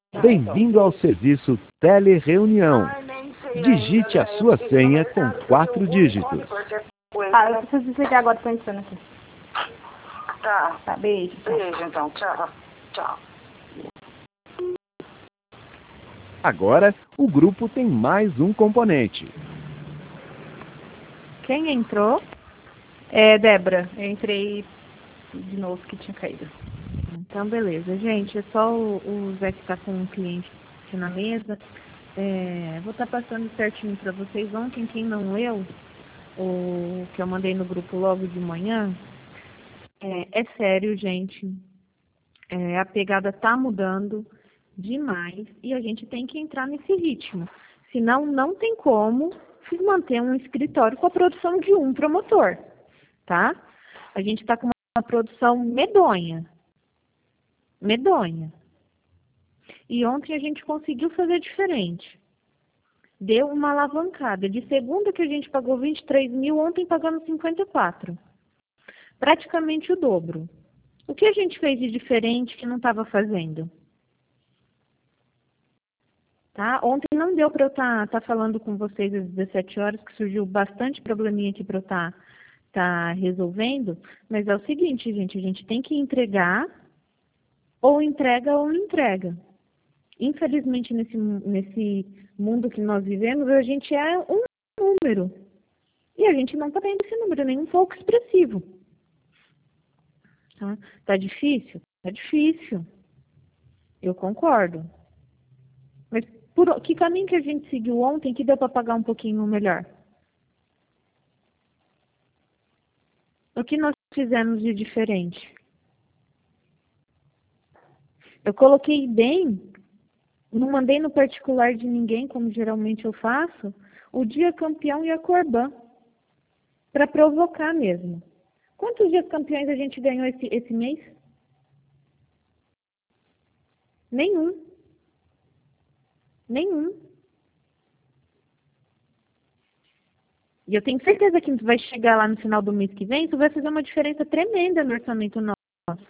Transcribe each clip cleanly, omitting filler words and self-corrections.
Bem-vindo ao serviço Telereunião. Digite a sua senha com 4 dígitos. Eu preciso desligar agora, tô entrando aqui. Tá, beijo. Beijo, então. Tchau. Tchau. Agora, o grupo tem mais um componente. Quem entrou? É Débora. Eu entrei de novo que tinha caído. Então, beleza. Gente, é só o Zé que tá com um cliente aqui na mesa. Vou estar passando certinho para vocês ontem. Quem não leu, o que eu mandei no grupo logo de manhã, é sério, gente. A pegada tá mudando demais e a gente tem que entrar nesse ritmo. Senão, não tem como se manter um escritório com a produção de um promotor, tá? A gente está com uma produção medonha. Medonha. E ontem a gente conseguiu fazer diferente. Deu uma alavancada. De segunda que a gente pagou 23 mil, ontem pagamos 54. Praticamente o dobro. O que a gente fez de diferente que não estava fazendo? Tá? Ontem não deu para eu estar falando com vocês às 17 horas, que surgiu bastante probleminha aqui para eu estar resolvendo. Mas é o seguinte, gente, a gente tem que entregar, ou entrega ou não entrega. Infelizmente, nesse mundo que nós vivemos, a gente é um número. E a gente não está tendo esse número nem um pouco expressivo. Tá difícil? Tá difícil. Eu concordo. Mas que caminho que a gente seguiu ontem que deu para pagar um pouquinho melhor? O que nós fizemos de diferente? Eu coloquei bem, não mandei no particular de ninguém, como geralmente eu faço, o dia campeão e a Corban, para provocar mesmo. Quantos dias campeões a gente ganhou esse mês? Nenhum. E eu tenho certeza que vai chegar lá no final do mês que vem, isso vai fazer uma diferença tremenda no orçamento nosso.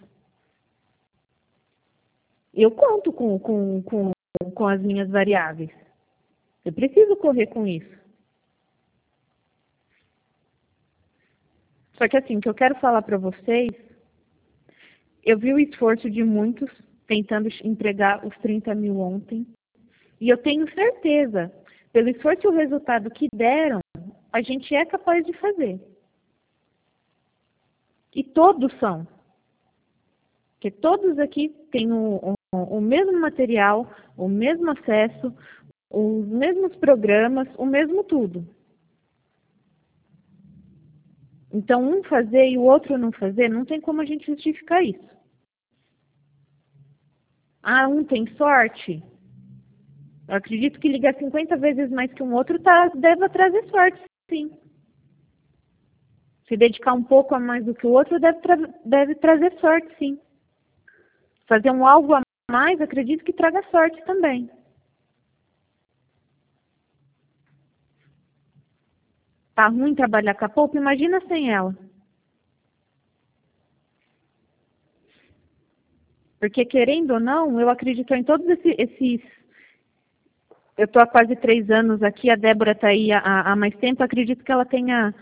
Eu conto com as minhas variáveis. Eu preciso correr com isso. Só que assim, o que eu quero falar para vocês, eu vi o esforço de muitos tentando entregar os 30 mil ontem. E eu tenho certeza, pelo esforço e o resultado que deram, a gente é capaz de fazer. E todos são. Porque todos aqui têm o mesmo material, o mesmo acesso, os mesmos programas, o mesmo tudo. Então, um fazer e o outro não fazer, não tem como a gente justificar isso. Um tem sorte. Eu acredito que ligar 50 vezes mais que um outro deve trazer sorte, sim. Se dedicar um pouco a mais do que o outro deve trazer sorte, sim. Fazer algo a mais, acredito que traga sorte também. Tá ruim trabalhar com a Poupa? Imagina sem ela. Porque, querendo ou não, eu acredito em todos esses... Eu estou há quase 3 anos aqui, a Débora está aí há mais tempo, acredito que ela tenha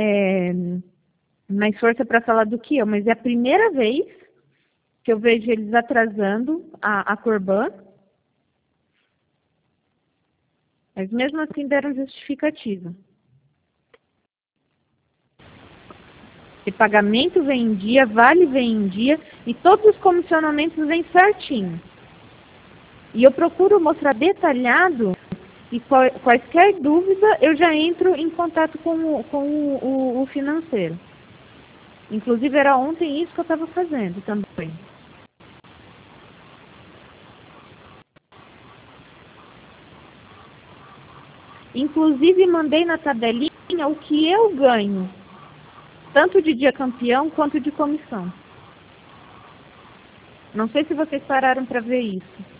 mais força para falar do que eu, mas é a primeira vez que eu vejo eles atrasando a Corban, mas mesmo assim deram justificativa. E pagamento vem em dia, vale vem em dia, e todos os comissionamentos vêm certinho. E eu procuro mostrar detalhado, e quaisquer dúvida, eu já entro em contato com o financeiro. Inclusive, era ontem isso que eu estava fazendo também. Inclusive, mandei na tabelinha o que eu ganho, tanto de dia campeão quanto de comissão. Não sei se vocês pararam para ver isso.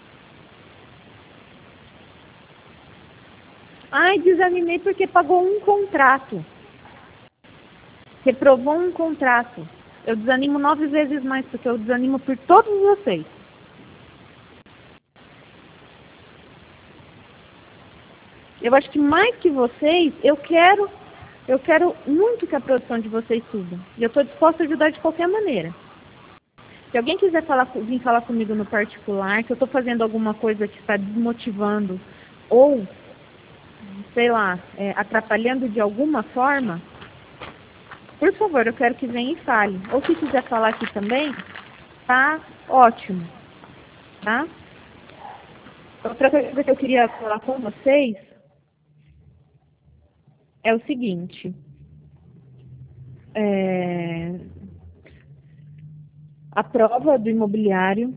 Desanimei porque pagou um contrato. Reprovou um contrato. Eu desanimo 9 vezes mais, porque eu desanimo por todos vocês. Eu acho que mais que vocês, eu quero muito que a produção de vocês suba. E eu estou disposta a ajudar de qualquer maneira. Se alguém quiser vir falar comigo no particular, que eu estou fazendo alguma coisa que está desmotivando ou, sei lá, atrapalhando de alguma forma, por favor, eu quero que venha e fale. Ou se quiser falar aqui também, tá ótimo. Tá? Outra coisa que eu queria falar com vocês é o seguinte. A prova do imobiliário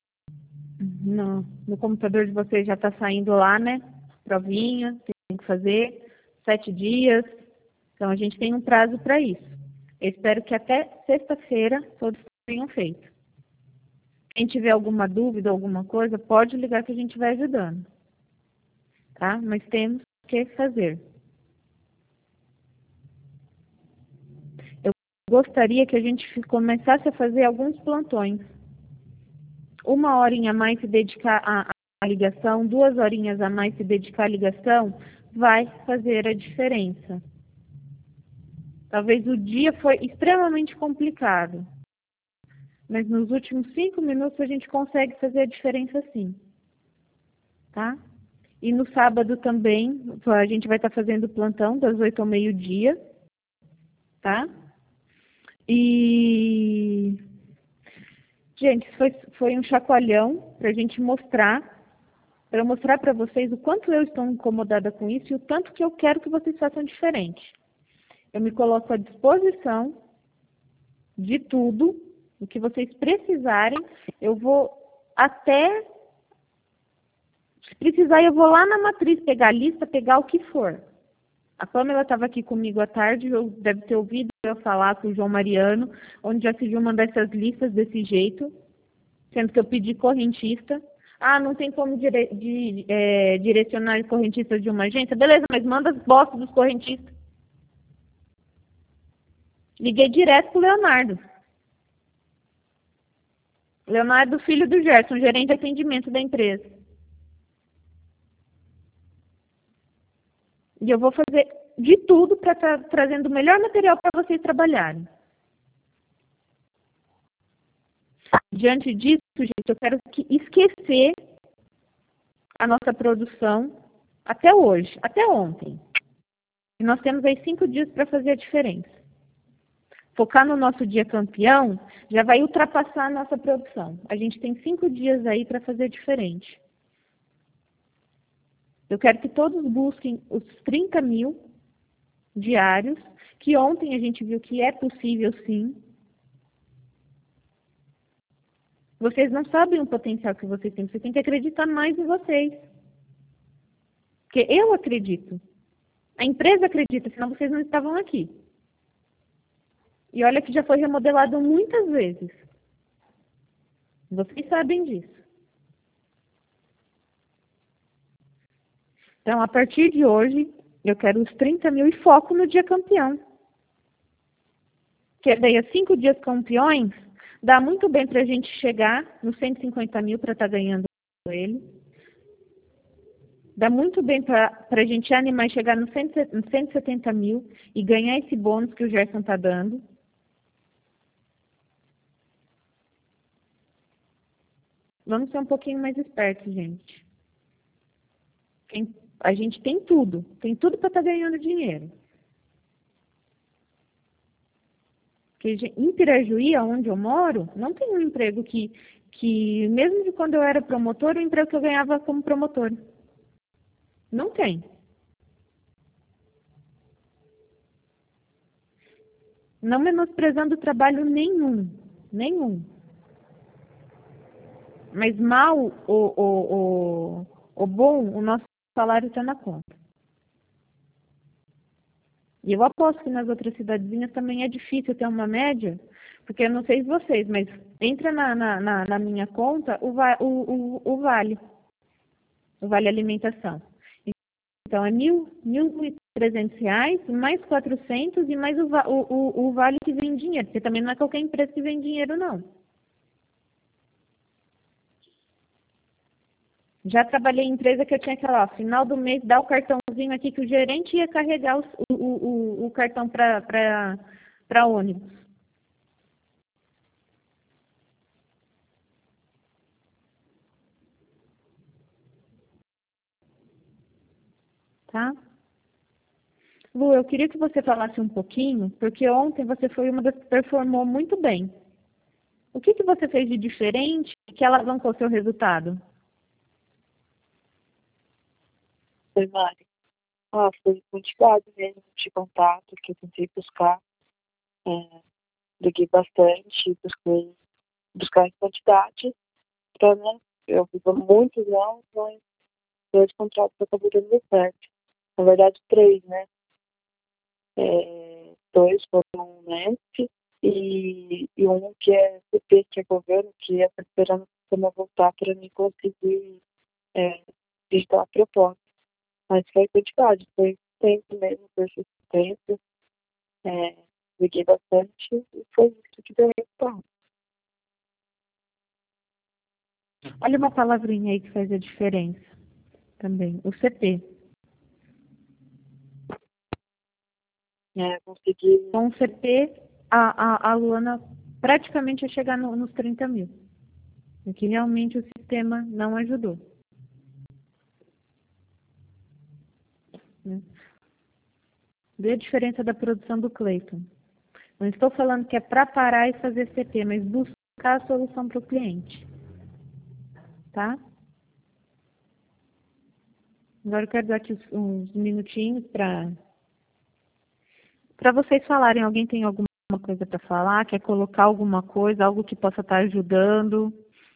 no computador de vocês já está saindo lá, né? Provinha, tem que fazer 7 dias. Então, a gente tem um prazo para isso. Eu espero que até sexta-feira todos tenham feito. Quem tiver alguma dúvida, alguma coisa, pode ligar que a gente vai ajudando. Tá? Mas temos que fazer. Eu gostaria que a gente começasse a fazer alguns plantões. 1 horinha a mais se dedicar à ligação, 2 horinhas a mais se dedicar à ligação, vai fazer a diferença. Talvez o dia foi extremamente complicado. Mas nos últimos 5 minutos a gente consegue fazer a diferença sim. Tá? E no sábado também, a gente vai estar fazendo plantão das 8 ao meio-dia. Tá? E... gente, foi um chacoalhão para a gente mostrar, para eu mostrar para vocês o quanto eu estou incomodada com isso e o tanto que eu quero que vocês façam diferente. Eu me coloco à disposição de tudo. O que vocês precisarem, eu vou até... se precisar, eu vou lá na matriz pegar a lista, pegar o que for. A Pamela estava aqui comigo à tarde, deve ter ouvido eu falar com o João Mariano, onde já se viu mandar essas listas desse jeito, sendo que eu pedi correntista. Ah, não tem como direcionar correntistas de uma agência? Beleza, mas manda as bostas dos correntistas. Liguei direto para o Leonardo. Leonardo, filho do Gerson, gerente de atendimento da empresa. E eu vou fazer de tudo para estar trazendo o melhor material para vocês trabalharem. Diante disso, gente, eu quero esquecer a nossa produção até hoje, até ontem. E nós temos aí 5 dias para fazer a diferença. Focar no nosso dia campeão já vai ultrapassar a nossa produção. A gente tem 5 dias aí para fazer diferente. Eu quero que todos busquem os 30 mil diários, que ontem a gente viu que é possível sim. Vocês não sabem o potencial que vocês têm. Vocês têm que acreditar mais em vocês. Porque eu acredito. A empresa acredita, senão vocês não estavam aqui. E olha que já foi remodelado muitas vezes. Vocês sabem disso. Então, a partir de hoje, eu quero os 30 mil e foco no dia campeão. Que daí, a 5 dias campeões, dá muito bem para a gente chegar nos 150 mil para estar ganhando ele. Dá muito bem para a gente animar e chegar nos 170 mil e ganhar esse bônus que o Gerson está dando. Vamos ser um pouquinho mais espertos, gente. A gente tem tudo para estar ganhando dinheiro. Porque em Pirajuí, onde eu moro, não tem um emprego que mesmo de quando eu era promotor, o emprego que eu ganhava como promotor. Não tem. Não menosprezando trabalho nenhum. Mas mal ou bom, o nosso salário está na conta. E eu aposto que nas outras cidadezinhas também é difícil ter uma média, porque eu não sei vocês, mas entra na minha conta o vale alimentação. Então é R$1.300, mais 400 e mais o vale que vem em dinheiro, porque também não é qualquer empresa que vem dinheiro, não. Já trabalhei em empresa que eu tinha aquela, final do mês, dá o cartãozinho sinalzinho aqui que o gerente ia carregar o cartão para ônibus. Tá? Lu, eu queria que você falasse um pouquinho, porque ontem você foi uma das que performou muito bem. O que você fez de diferente que alavancou seu resultado? Foi, Mari. Foi quantidade mesmo de contato que eu tentei buscar. Liguei bastante, buscar em quantidade, para, né, eu fiz muitos não, mas 2 contratos acabou dando certo. Na verdade, 3, né? 2 foram Nesp e um que é CP, que é governo, que é esperando o sistema voltar para mim conseguir digitar a proposta. Mas foi quantidade, foi tempo mesmo, persistência, liguei bastante e foi isso que deu resultado. Olha uma palavrinha aí que faz a diferença também, o CP. Consegui. Com o CP, a Luana praticamente ia chegar nos 30 mil. Porque realmente o sistema não ajudou. Vê a diferença da produção do Cleiton. Não estou falando que é para parar e fazer CP, mas buscar a solução para o cliente. Tá? Agora eu quero dar aqui uns minutinhos para vocês falarem. Alguém tem alguma coisa para falar? Quer colocar alguma coisa, algo que possa estar ajudando?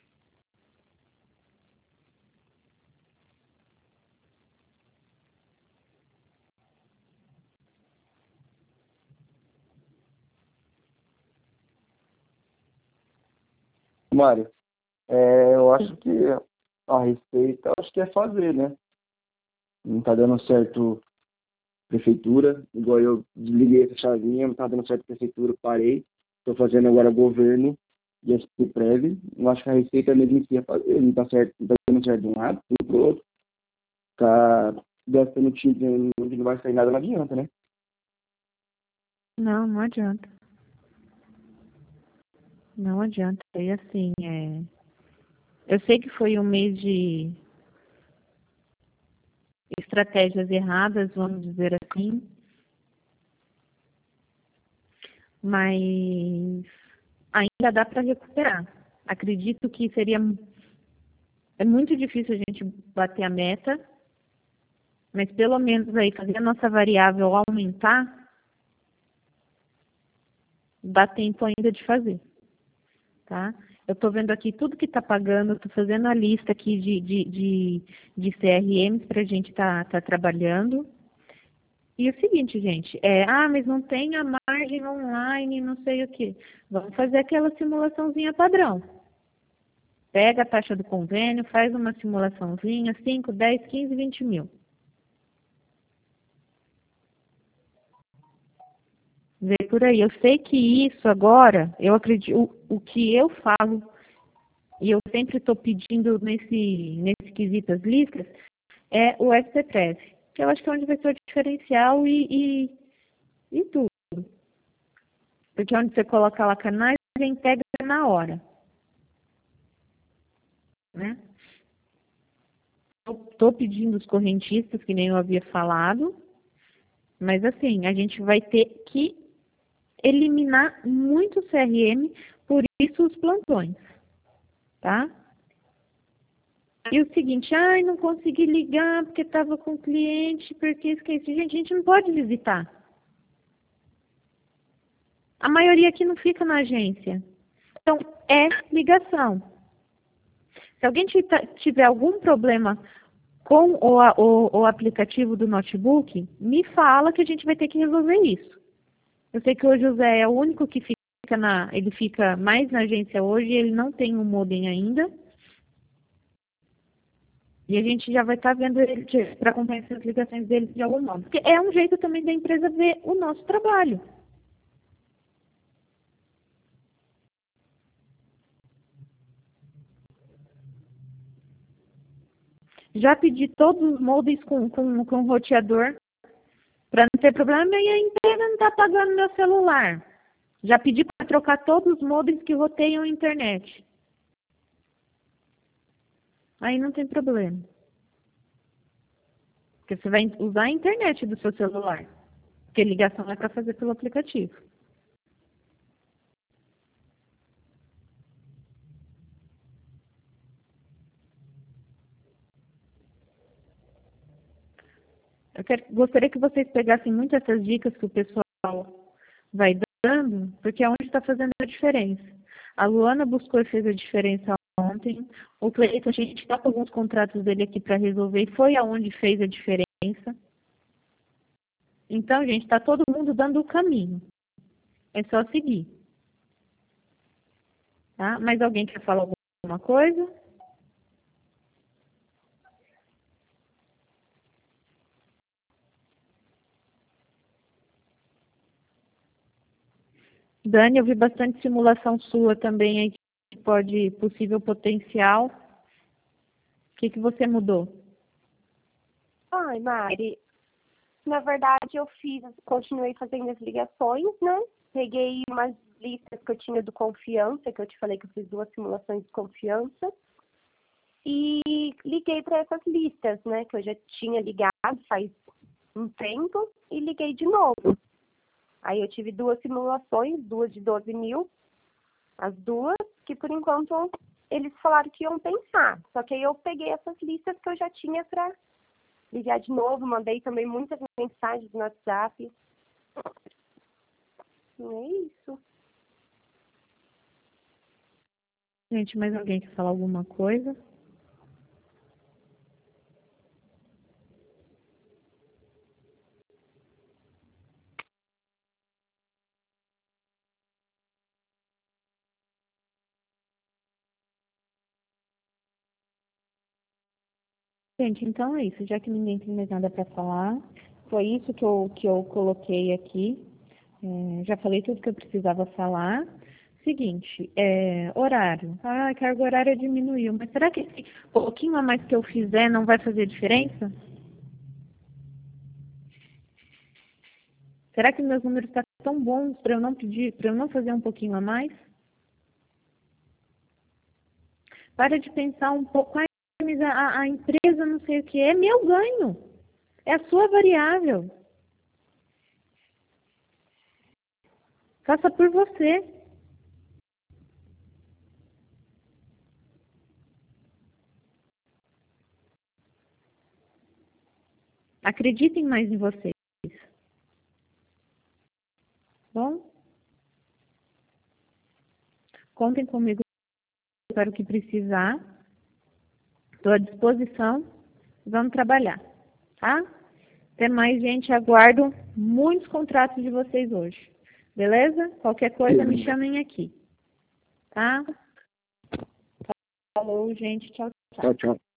Mário, eu acho que a receita, acho que é fazer, né? Não tá dando certo prefeitura, igual eu desliguei essa chavinha, não tá dando certo prefeitura, parei. Estou fazendo agora governo e SPPrev. Eu acho que a receita mesmo em si é fazer, não tá certo, não tá dando certo de um lado, pro outro. Tá gastando tinta onde não vai sair nada, não adianta, né? Não adianta. Não adianta. E assim, eu sei que foi um mês de estratégias erradas, vamos dizer assim, mas ainda dá para recuperar. Acredito que é muito difícil a gente bater a meta, mas pelo menos aí fazer a nossa variável aumentar, dá tempo ainda de fazer, tá? Eu estou vendo aqui tudo que está pagando, estou fazendo a lista aqui de CRMs para a gente estar trabalhando. E o seguinte, gente, mas não tem a margem online, não sei o quê. Vamos fazer aquela simulaçãozinha padrão. Pega a taxa do convênio, faz uma simulaçãozinha, 5, 10, 15, 20 mil. Vê por aí. Eu sei que isso agora, eu acredito, o que eu falo, e eu sempre estou pedindo nesse quesito as listas, é o SPPrev, que eu acho que é onde vai ser o diferencial e tudo. Porque onde você coloca lá canais, ele integra na hora. Né? Estou pedindo os correntistas, que nem eu havia falado, mas assim, a gente vai ter que eliminar muito CRM, por isso os plantões, tá? E o seguinte, não consegui ligar porque estava com o cliente, porque esqueci. Gente, a gente não pode visitar. A maioria aqui não fica na agência. Então, é ligação. Se alguém tiver algum problema com o aplicativo do notebook, me fala que a gente vai ter que resolver isso. Eu sei que o José é o único que ele fica mais na agência hoje, ele não tem um modem ainda. E a gente já vai estar vendo ele para acompanhar essas ligações dele de algum modo. Porque é um jeito também da empresa ver o nosso trabalho. Já pedi todos os modems com roteador para não ter problema e a empresa não está pagando meu celular. Já pedi para trocar todos os modems que roteiam a internet. Aí não tem problema. Porque você vai usar a internet do seu celular. Porque ligação é para fazer pelo aplicativo. Gostaria que vocês pegassem muito essas dicas que o pessoal vai dando, porque é onde está fazendo a diferença. A Luana buscou e fez a diferença ontem. O Cleiton, a gente está com alguns contratos dele aqui para resolver e foi aonde fez a diferença. Então, gente, está todo mundo dando o caminho. É só seguir. Tá? Mais alguém quer falar alguma coisa? Dani, eu vi bastante simulação sua também aí, que possível potencial. O que você mudou? Ai, Mari, na verdade eu continuei fazendo as ligações, né? Peguei umas listas que eu tinha do Confiança, que eu te falei que eu fiz 2 simulações de Confiança, e liguei para essas listas, né? Que eu já tinha ligado faz um tempo, e liguei de novo. Aí eu tive 2 simulações, 2 de 12 mil, as 2, que por enquanto eles falaram que iam pensar. Só que aí eu peguei essas listas que eu já tinha para ligar de novo, mandei também muitas mensagens no WhatsApp. E é isso. Gente, mais alguém quer falar alguma coisa? Gente, então é isso. Já que ninguém tem mais nada para falar, foi isso que eu coloquei aqui. Já falei tudo que eu precisava falar. Seguinte, horário. A carga horária diminuiu, mas será que esse pouquinho a mais que eu fizer não vai fazer diferença? Será que meus números estão tão bons para eu não pedir, para eu não fazer um pouquinho a mais? Para de pensar um pouco, mas a empresa não sei o que é meu ganho. É a sua variável. Faça por você. Acreditem mais em vocês. Bom? Contem comigo para o que precisar. Estou à disposição. Vamos trabalhar. Tá? Até mais, gente. Aguardo muitos contratos de vocês hoje. Beleza? Qualquer coisa, me chamem aqui. Tá? Falou, gente. Tchau, tchau. Tchau, tchau.